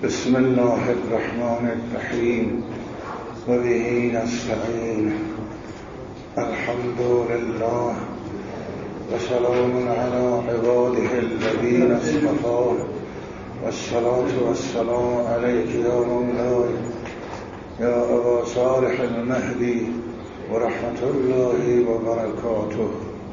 بسم الله الرحمن الرحیم و به نستعین. الحمد لله و سلام علی عباده الذین اصطفی و الصلاة و السلام علیک یا مولای یا ابا صالح المهدی و رحمت الله و برکاته.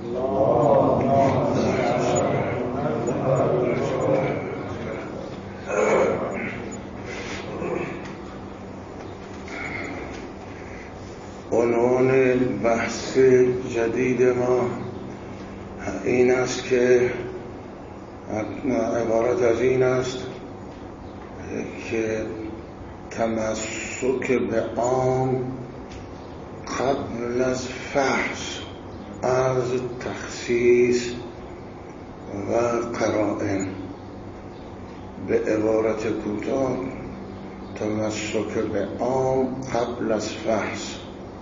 عنوان بحث جدید ما این است که عبارت از این است که تمسک به عام قبل از فحص از تخصیص و قرائن. به عبارت کوتاه تمسک به عام قبل از فحص.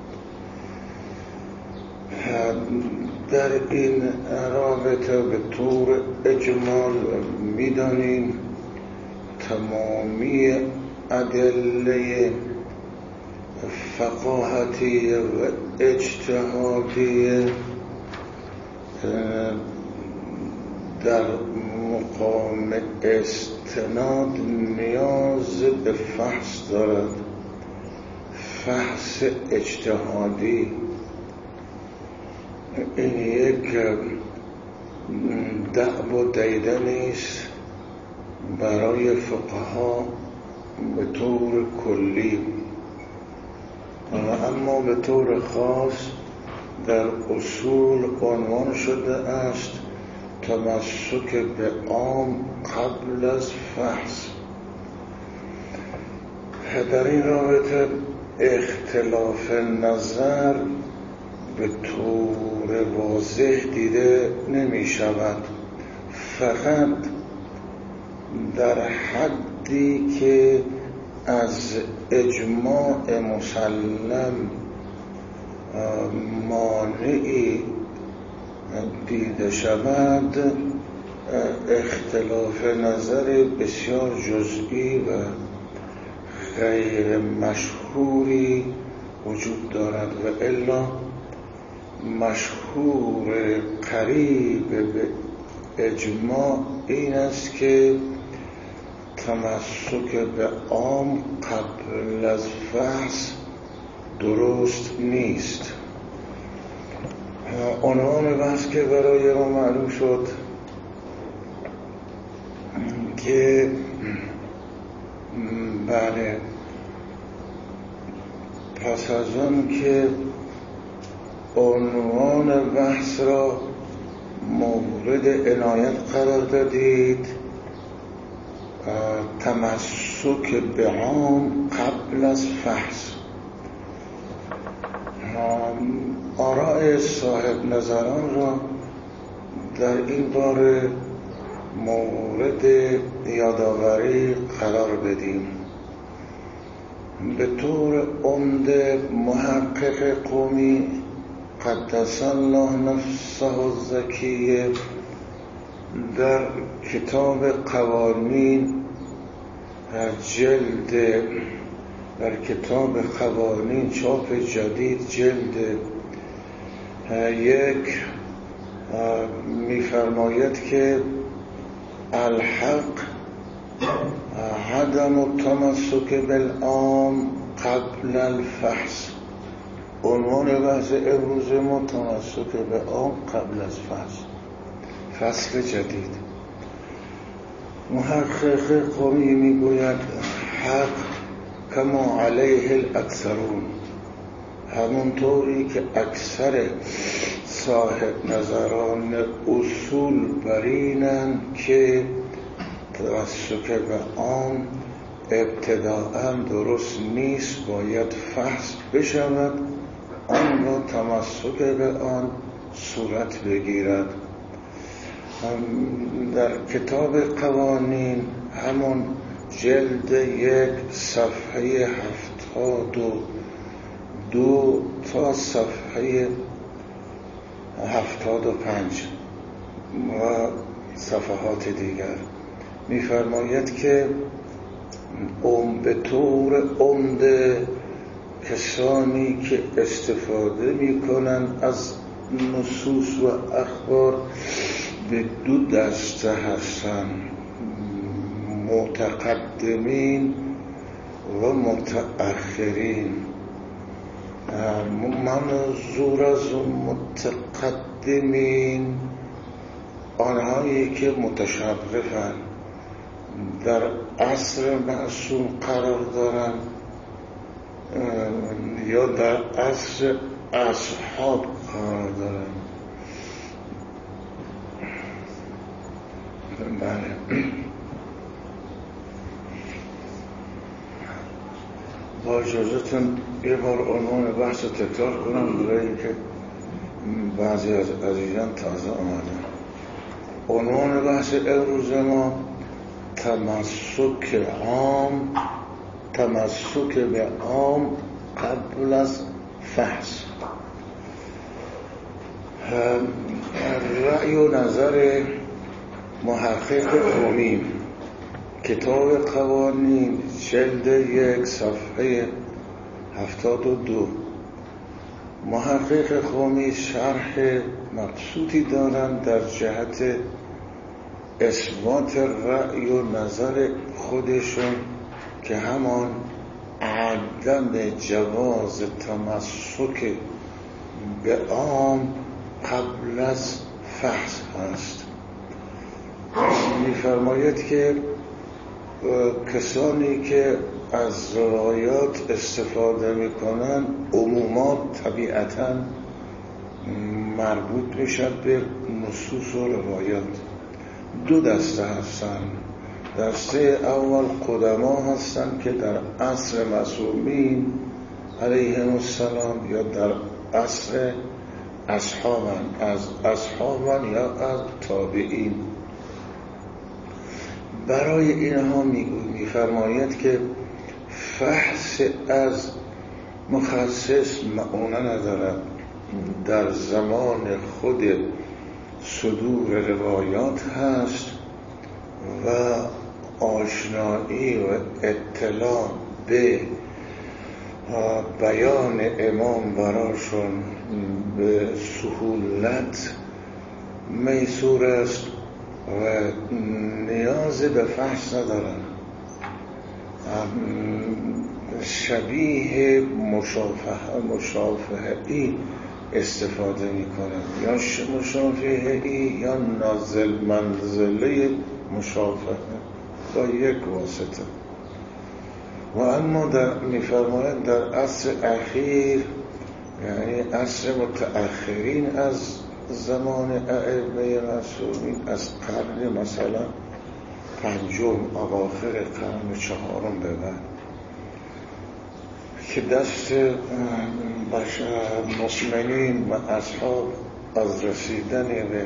در این رابطه به طور اجمال می‌دانیم تمامی ادله فقاهتی و اجتهادی در مقام استناد نیاز به فحص دارد. فحص اجتهادی این یک دعو و دیدنی است برای فقها به طور کلی، اما به طور خاص در اصول عنوان شده است تمسک به عام قبل از فحص. در این رابطه اختلاف نظر به طور واضح دیده نمی شود، فقط در حدی که از اجماع مسلم مانعی دیده شود اختلاف نظر بسیار جزئی و غیر مشهوری وجود دارد و الا مشهور قریب به اجماع این است که تمسک به عام قبل از فحص درست نیست. عنوان بحث که برای ما معلوم شد که بله، پس از آن که عنوان بحث را مورد عنایت قرار دادید، تمسک به عام قبل از فحص، آراء صاحب نظران را در این باره مورد یادآوری قرار بدیم. به طور عمده محقق قومی قدس الله نفسه الزکیه در کتاب قوانین در کتاب قوانین چاپ جدید جلد 1 می‌فرماید که الحق عدم التمسک بالعام قبل الفحص. عنوان بحث امروز ما تمسک به عام قبل از فحص، فصل جدید. محقق قومی میگوید حق کما علیه الاکثرون، همونطوری که اکثر صاحب نظران اصول برینن که تمسک به عام ابتداءً درست نیست، باید فحص بشود آن را تمسک به آن صورت بگیرد. در کتاب قوانین همون جلد 1 صفحه 72 تا صفحه 75 و صفحات دیگر می‌فرماید که به طور عمده کسانی که استفاده میکنن از نصوص و اخبار به دو دسته هستن: متقدمین و متأخرین. منظور از متقدمین آنهایی که متشرفن، در عصر معصوم قرار دارن یا در عصر اصحاب قرار دارن. بله. با اجازتون یه بار عنوان بحث رو تکرار کنم برای اینکه بعضی از عزیزان تازه آمدن. عنوان بحث امروز ما تمسک به عام قبل از فحص. رأی و نظر محقق قمی، کتاب قوانین، جلد 1 صفحه 72. محقق قمی شرح مبسوطی دارند در جهت اثبات رأی و نظر خودشون که همان عدم جواز تمسک به عام قبل از فحص هست. می‌فرماید که کسانی که از روایات استفاده میکنن عمومات طبیعتاً مربوط میشد به نصوص و روایات. دو دسته هستن. دسته اول قدما هستن که در عصر معصومین علیهم السلام یا در عصر اصحابن، از اصحابن یا از تابعین. برای اینها میفرماید که فحص از مخصص معونه ندارد. در زمان خود صدور روایات هست و آشنایی و اطلاع به بیان امام براشون به سهولت میسور است و نیاز به فحص ندارن. شبیه مشافهه‌ای استفاده میکنن، یا مشافهه‌ای یا نازل منزله مشافهه با یک واسطه. و اما میفرماید در عصر اخیر، یعنی عصر متأخرین از زمان ائمه معصومین، از قرن مثلا 5 اواخر قرن 4 به بعد، که دست مؤمنین و اصحاب از رسیدن به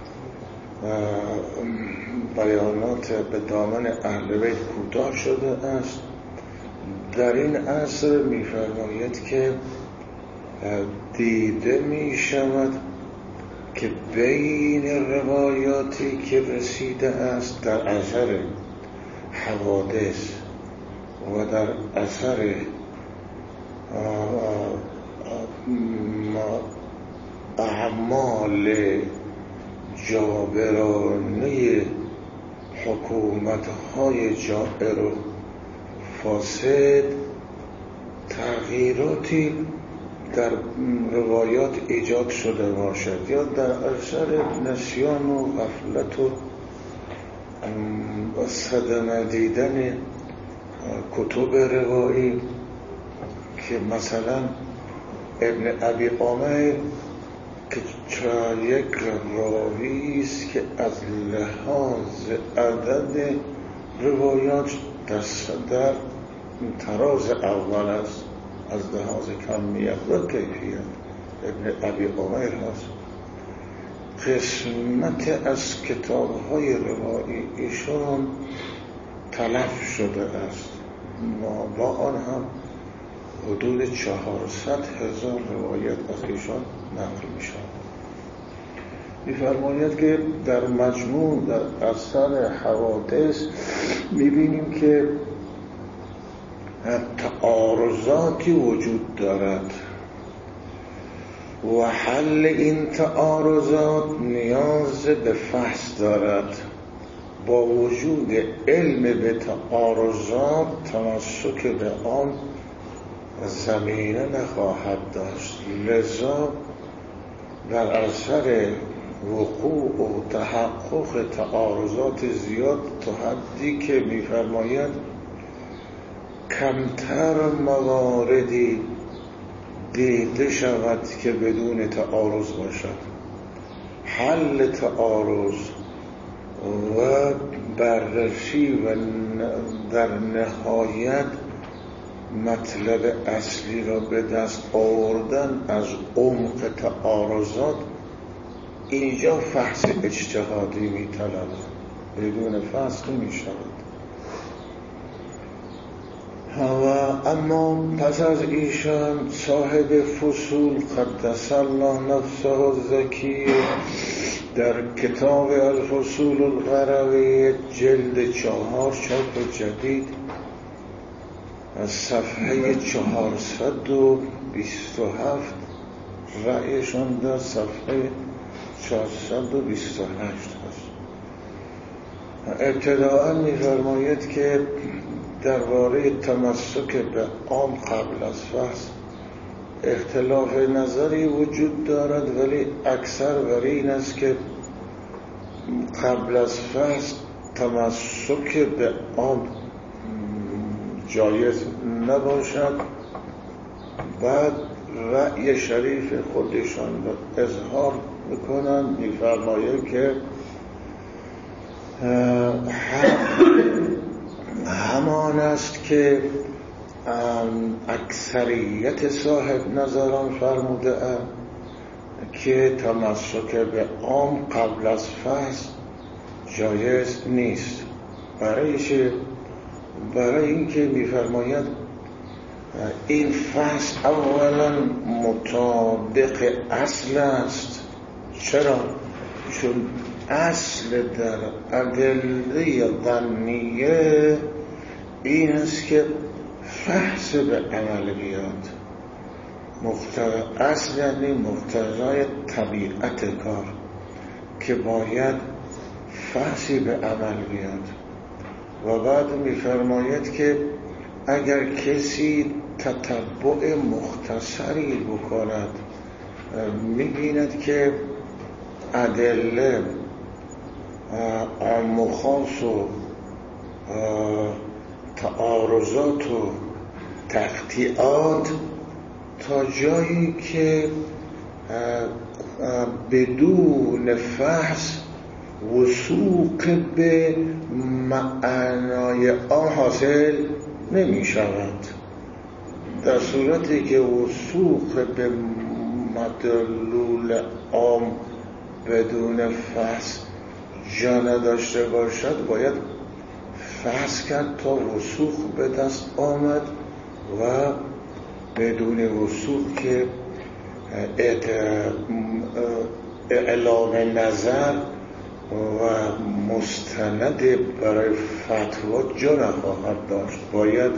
بیانات به دامن اهل بیت کوتاه شده است. در این عصر می‌فرماید که دیده می شود که بین روایاتی که رسیده است در اثر حوادث و در اثر اعمال جابرانه حکومت‌های جائر و فاسد تغییراتی در روایات ایجاد شده باشد، یا در اثر نسیان و غفلت و صدمه دیدن کتب روایی، که مثلا ابن ابی عمر که یک راوی است که از لحاظ عدد روایات در تراز اول است، از لحاظ کمیت و کیفیت ابن ابی عمر هست. قسمت از کتاب‌های روایی ایشان تلف شده است، با آن هم حدود 400,000 روایت از ایشان نقل می شود. می‌فرماید که در مجموع در اثر حوادث می‌بینیم که تعارضاتی وجود دارد و حل این تعارضات نیاز به فحص دارد. با وجود علم به تعارضات تمسک به آن زمینه نخواهد داشت، لذا بر اثر وقوع و تحقق تعارضات زیاد تا حدی که می‌فرماید کمتر مواردی دیده شود که بدون تعارض باشد. حل تعارض و بررسی و در نهایت مطلب اصلی را به دست آوردن از عمق تعارضات، اینجا فحص اجتهادی می‌طلبد، بدون فحص نمی‌شود. و اما پس از ایشان صاحب فصول قدس الله نفسه الزکی در کتاب الفصول القروی جلد 4 چاپ جدید از صفحه 427 رأیشان در صفحه 428 هست. ابتداءً می‌فرماید که درباره تمسک به عام قبل از فحص اختلاف نظری وجود دارد، ولی اکثر بر این است که قبل از فحص تمسک به عام جایز نباشد. بعد رأی شریف خودشان را اظهار میکنند، میفرماید که همان است که اکثریت صاحب نظران فرموده اند که تمسک به عام قبل از فحص جایز نیست. برای اینکه میفرماید این فحص اولا مطابق اصل است. چرا؟ چون اصل در ادله ظنیه این است که فحص به عمل بیاد. اصل یعنی مقتضای طبیعت کار که باید فحصی به عمل بیاد. و بعد میفرماید که اگر کسی تتبع مختصری بکند میبیند که ادله عام و خاص و تعارضات و تقطیعات تا جایی که بدون فحص وثوق به معنای آن حاصل نمی شود. در صورتی که وثوق به مدلول عام بدون فحص جا نداشته باشد، باید فحص کرد تا وثوق به دست آمد و بدون وثوق که اعلام نظر و مستند برای فتوا جا نخواهد داشت. باید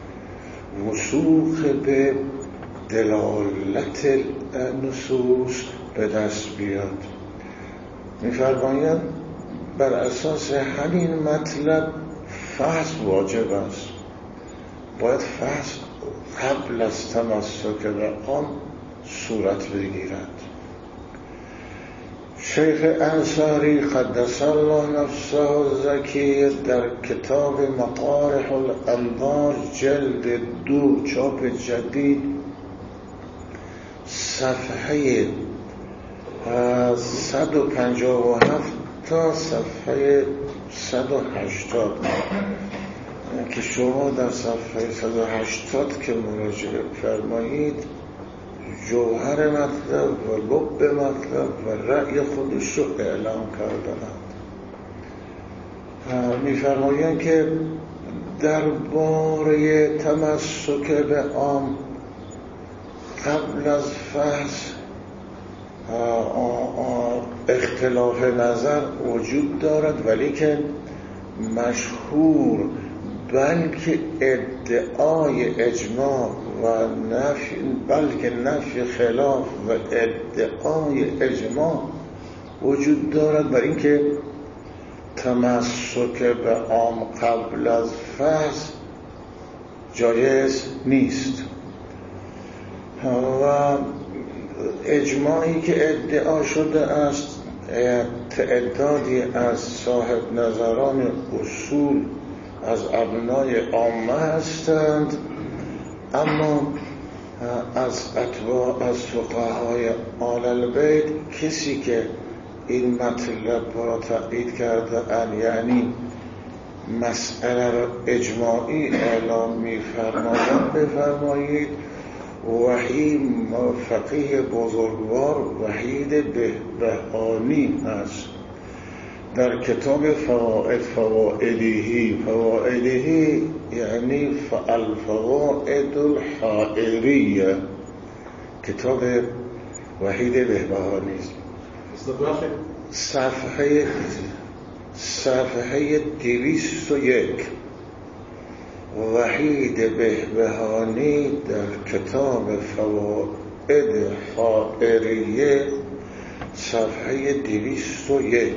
وثوق به دلالت نصوص به دست بیاد. می‌فرماید بر اساس همین مطلب فحص واجب است. باید فحص قبل از تمسک به آن صورت بگیرد. شیخ انصاری قدس الله نفسه الزکی در کتاب مطارح الانوار جلد 2 چاپ جدید صفحه 157 تا صفحه 180 که شما در صفحه 180 که مراجعه فرمایید جوهر مطلب و لب مطلب و رأی خودش رو اعلام کردند. می‌فرمایند که درباره تمسک به عام قبل از فحص اختلاف نظر وجود دارد، ولی که مشهور بلکه ادعای اجماع و نفی، بلکه نفی خلاف و ادعای اجماع وجود دارد بر اینکه تمسک به عام قبل از فصل جایز نیست. و اجماعی که ادعا شده است تعدادی از صاحب نظران اصول از ابنای عامه هستند، اما از فقهای آل البیت کسی که این مطلب را تأیید کرده اند، یعنی مسئله را اجماعی اعلام می‌فرمایند، بفرمایید وحید فقیه بزرگوار وحید بهبهانی است در کتاب فوائدهی یعنی الفوائد الحائریه، کتاب وحید بهبهانی است. صفحه 201 وحید بهبهانی در کتاب فوائد حائریه صفحه 201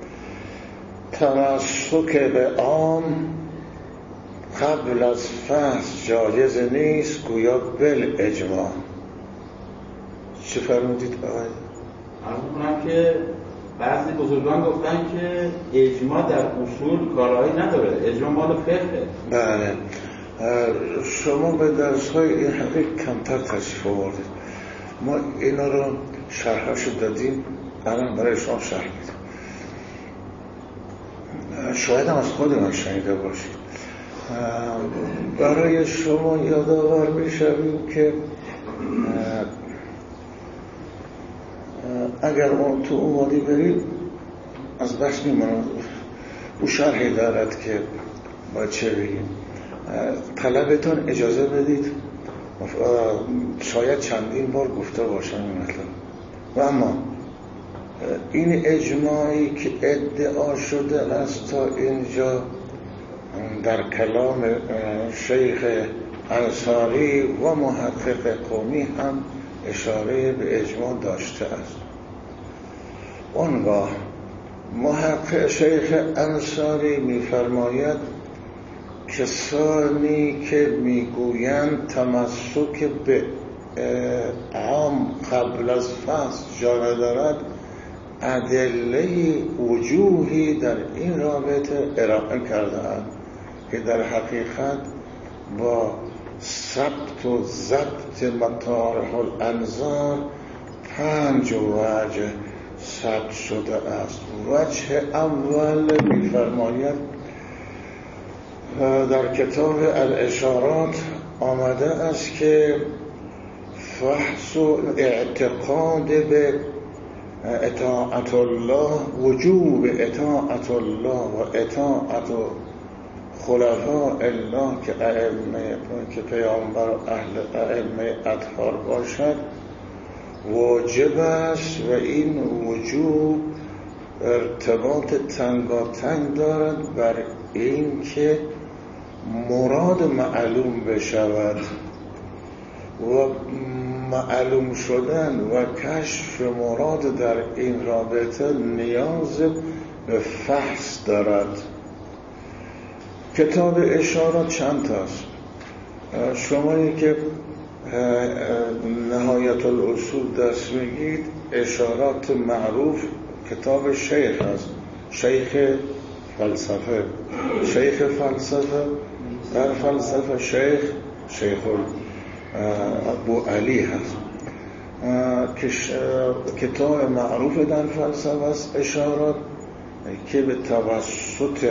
تمسک به عام قبل از فصل جایز نیست گویا بالاجماع. چه فرمودید آقای؟ عرض می‌کنم که بعضی بزرگان گفتن که اجماع در اصول کارایی نداره، اجماع مال فقهه. بله، شما به درس‌های این حقیق کمتر تشریف آوردید. ما اینا رو شرحشو دادیم، الان برای شما شرح میدیم. شاید هم از خود من شنیده باشید. برای شما یادآور میشویم که اگر تو اومدی برید از بحث میمونم، او شرحی دارد که باید چه بگیم. طلبتون اجازه بدید، شاید چندین بار گفته باشم این مطلب. و اما این اجماعی که ادعا شده است تا اینجا در کلام شیخ انصاری و محقق قومی هم اشاره به اجماع داشته است. اونگاه محقق شیخ انصاری می‌فرماید کسانی که میگویند تمسک به عام قبل از فصل جا ندارد ادله وجوهی در این رابطه ارائه کرده‌اند که در حقیقت با ثبت و ضبط مطارح الانظار 5 وجه ثبت شده است. وجه اول می‌فرماید در کتاب الاشارات آمده است که فحص و اعتقاد به اطاعت الله، وجوب اطاعت الله و اطاعت خلفاء الله که ائمه که پیامبر و اهل ائمه اطهار باشد واجب است و این وجوب ارتباط تنگاتنگ دارد بر این که مراد معلوم بشود و معلوم شدن و کشف مراد در این رابطه نیاز به فحص دارد. کتاب اشارات چند تاست؟ شمایی که نهایت الاصول دست میگید اشارات معروف کتاب شیخ هست، شیخ فلسفه در فلسفه شیخ ابو علی هست که کتاب معروف در فلسفه است اشارات که به توسط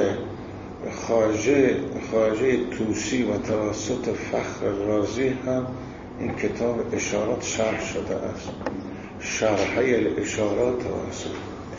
خواجه توسی و توسط فخر رازی هم این کتاب اشارات شرح شده است. شرحه الاشارات توسط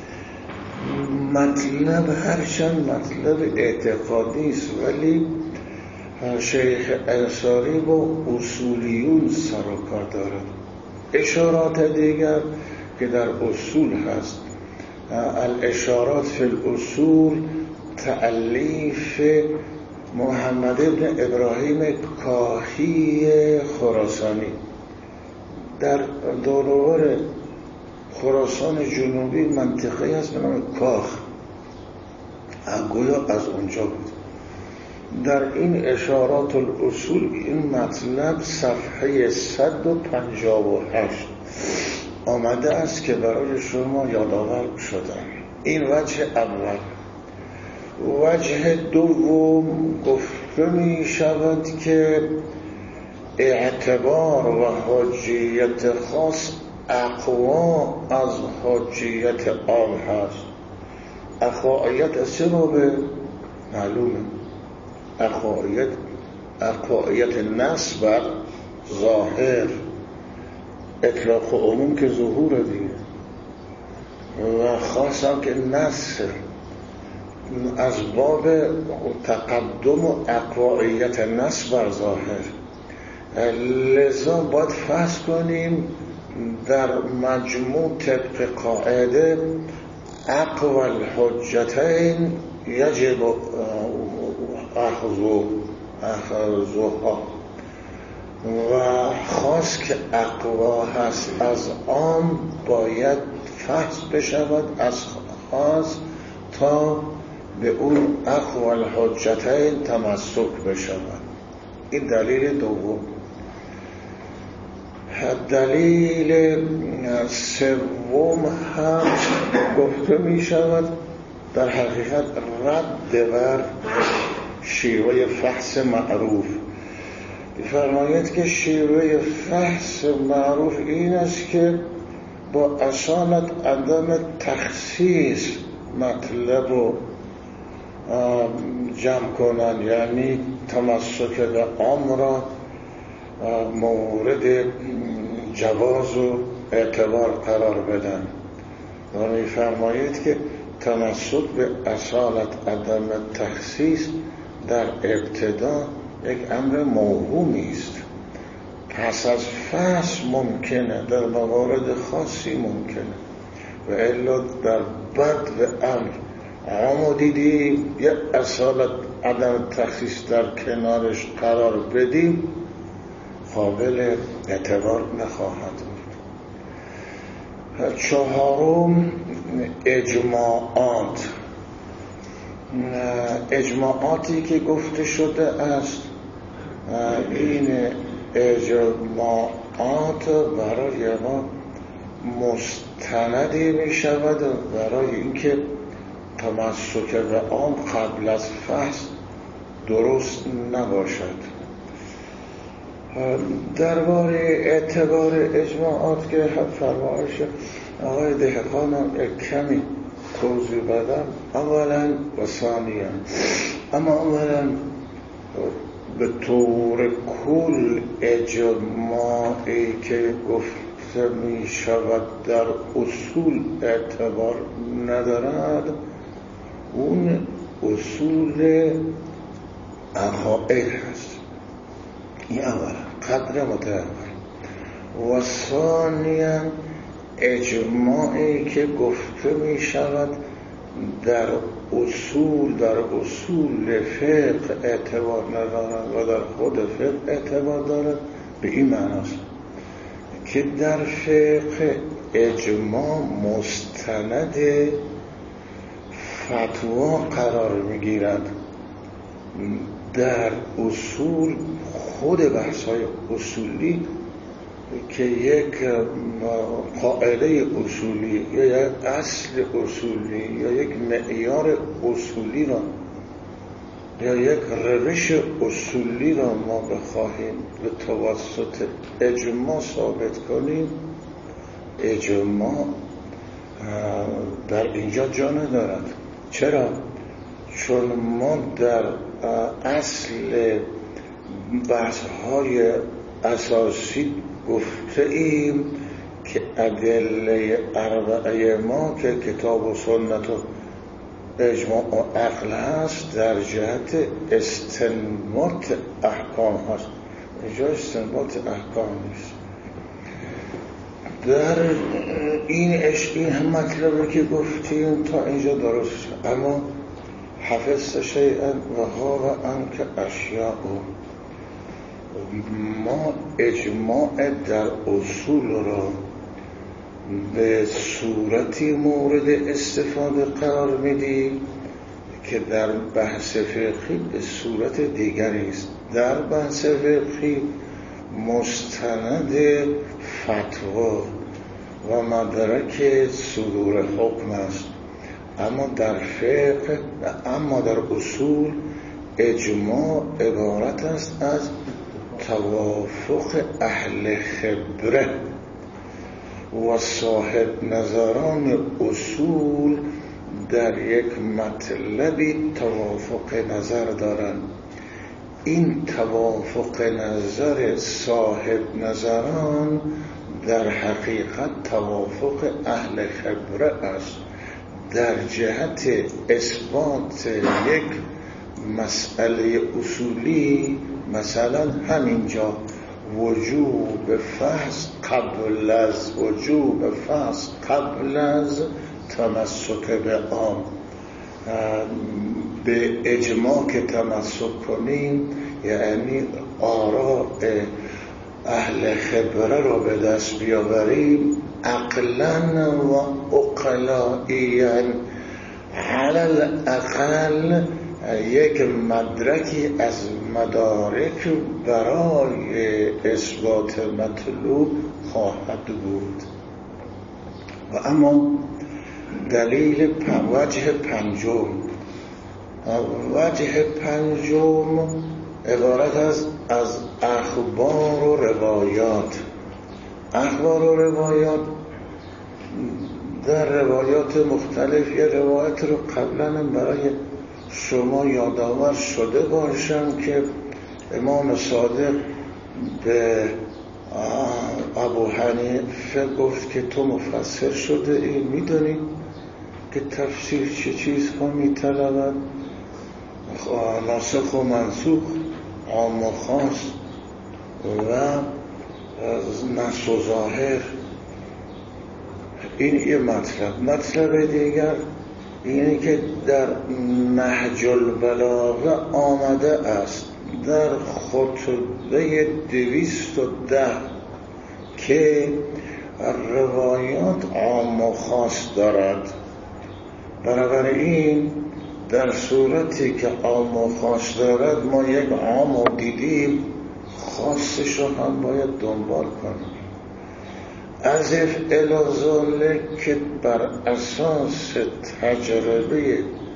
مطلب هرچند مطلب اعتقادی است، ولی شیخ انصاری با اصولیون سر و کار دارد. اشارات دیگر که در اصول هست، الاشارات فی الاصول تألیف محمد ابن ابراهیم کاهی خراسانی در دورور خراسان جنوبی منطقه هست به نام کاخ، گویا از اونجا بود. در این اشارات الاصول این مطلب صفحه 158 آمده است که برای شما یادآور شدم. این وجه اول. وجه دوم گفته می شود که اعتبار و حجیت خاص اقوا از حجیت عام هست. اقوایت سه بابه معلومه، اقوایت نص بر ظاهر، اطلاق عموم که ظهور دیگه، و خاص هم که نص از باب تقدم و اقوایت نص بر ظاهر. لذا باید فرض کنیم در مجموع طبق قاعده اقوى الحجتین یجب اخذها، و خاص که اقوا هست از عام باید فحص بشود از خاص تا به اون اقوى الحجتین تمسک بشود. این دلیل دوم. دلیل سوم هم گفته می شود در حقیقت رد بر شیوه فحص معروف. فرماید که شیوه فحص معروف این است که با اصالت عدم تخصیص مطلب رو جمع کنن، یعنی تمسک به عام را مورد جواز و اعتبار قرار بدن. و می‌فرمایید که تمسک به اصالت عدم تخصیص در ابتدا یک امر موهومی است. پس از فحص ممکنه، در موارد خاصی ممکنه، و الا در بدو امر عامو دیدیم یک اصالت عدم تخصیص در کنارش قرار بدیم قابل اعتبار نخواهد بود. چهارم اجماعات. اجماعاتی که گفته شده است، این اجماعات برای ما مستندی می شود برای اینکه تمسک به عام قبل از فحص درست نباشد. درباره اعتبار اجماعات که فرمایش آقای دهقان کمی توضیح بدم، اولا و ثانیا. اما اولا به طور کل اجماعی که گفته می شود در اصول اعتبار ندارد، اون اصول عقاید هست. این اولا قدر متأخر. و ثانیا اجماعی که گفته می شود در اصول فقه اعتبار ندارد و در خود فقه اعتبار دارد، به این معناست که در فقه اجماع مستند فتوا قرار می گیرد. در اصول خود بحث‌های اصولی که یک قاعده اصولی یا یک اصل اصولی یا یک معیار اصولی را یا یک روش اصولی را ما بخواهیم به توسط اجماع ثابت کنیم، اجماع در اینجا جا ندارد. چرا؟ چون ما در اصل بحث‌های اساسی گفته ایم که ادله اربعه ما که کتاب و سنت و اجماع و عقل هست در جهت استنباط احکام هست. اینجا استنباط احکام نیست. در این هم مطلبی که گفتیم تا اینجا درست، اما حفظت شیئا و غاب عنک اشیاء. ما اجماع در اصول را به صورتی مورد استفاده قرار میدیم که در بحث فقهی به صورت دیگری است. در بحث فقهی مستند فتوا و مدرک صدور حکم است، اما در اصول اجماع عبارت است از توافق اهل خبره و صاحب نظران اصول در یک مطلبی توافق نظر دارند. این توافق نظر صاحب نظران در حقیقت توافق اهل خبره است در جهت اثبات یک مسئله اصولی. مثلا همینجا وجوب فحص قبل از تمسک به عام، به اجماع که تمسک کنیم یعنی آراء اهل خبره را به دست بیاوریم، عقلا و عقلائیاً علی الاقل یک مدرکی از مدارک برای اثبات مطلوب خواهد بود. و اما دلیل وجه پنجم عبارت از اخبار و روایات. اخبار و روایات در روایات مختلف، یه روایت رو قبلا برای شما یادآور شده باشم که امام صادق به ابو حنیفه گفت که تو مفسر شده ای، میدونی که تفسیر چه چیزها میطلبد؟ ناسخ و منسوخ، عام و خاص و نص و ظاهر. این یه مطلب دیگر اینه که در نهج البلاغه آمده است در خطبه 210 که روایات عام و خاص دارد. بنابراین در صورتی که عام و خاص دارد ما یک عام رو دیدیم، خاصش رو هم باید دنبال کنیم. از الازاله که بر اساس تجربه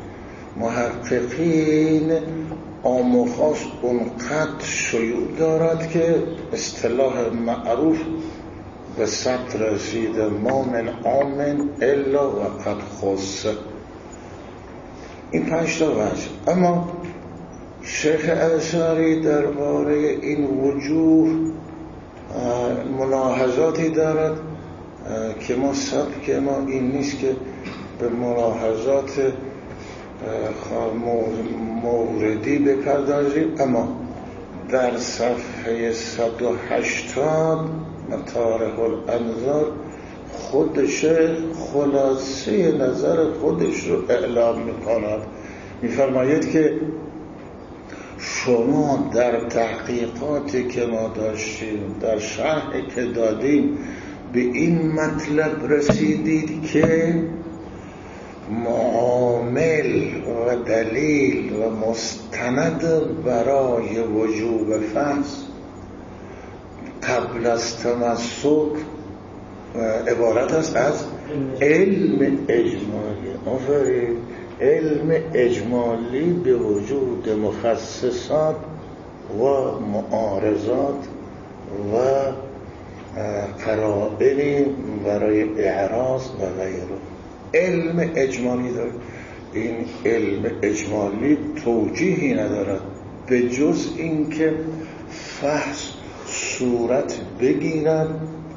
محققین عام و خاص اونقدر شیوع دارد که اصطلاح معروف به ثبت رسیده ما من عام الا و قد خص. این 5 تا وجه. اما شیخ انصاری درباره این وجوه ملاحظاتی دارد که ما سبک ما این نیست که به ملاحظات موردی بپردازیم، اما در صفحه 180 مطارح الانظار خود شیخ خلاصه نظر خودش رو اعلام می‌کند. می‌فرماید که شما در تحقیقاتی که ما داشتیم، در شرحی که دادیم، به این مطلب رسیدید که معامل و دلیل و مستند برای وجوب فحص قبل از تمسک عبارت است از علم اجمالی. آفرین، علم اجمالی به وجود مخصصات و معارضات و قرائن برای اعراض و غیره. علم اجمالی داره. این علم اجمالی توجیهی ندارد به جز اینکه فحص صورت بگیرد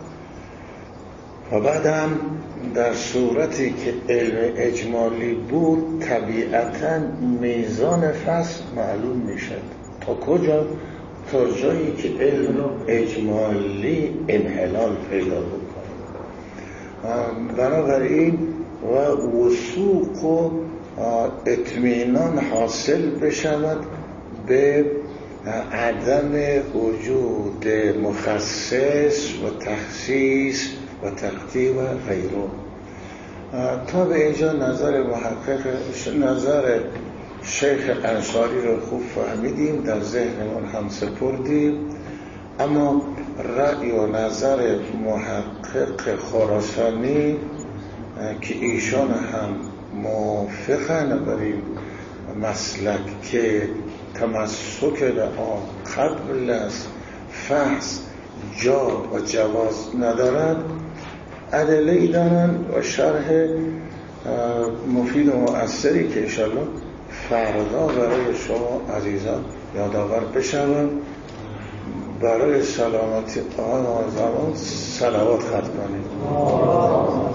و بعد هم در صورتی که علم اجمالی بود طبیعتاً میزان فحص معلوم میشد. تا کجا؟ تا جایی که علم اجمالی انحلال پیدا بکنه. بنابراین و وثوق و اطمینان حاصل بشود به عدم وجود مخصص و تخصیص و تقدیر و غیره. تا به اینجا نظر محقق، نظر شیخ انصاری رو خوب فهمیدیم، در ذهنمون هم سپردیم. اما رأی و نظر محقق خراسانی که ایشان هم موافقن بر این مسلک که تمسک به آن قبل از فحص جا و جواز ندارد، ادله‌ای دارند و شرح مفید و مؤثری که انشاءالله فردا برای شما عزیزان یادآور بشوم. برای سلامتی آن زمان صلوات ختم کنید.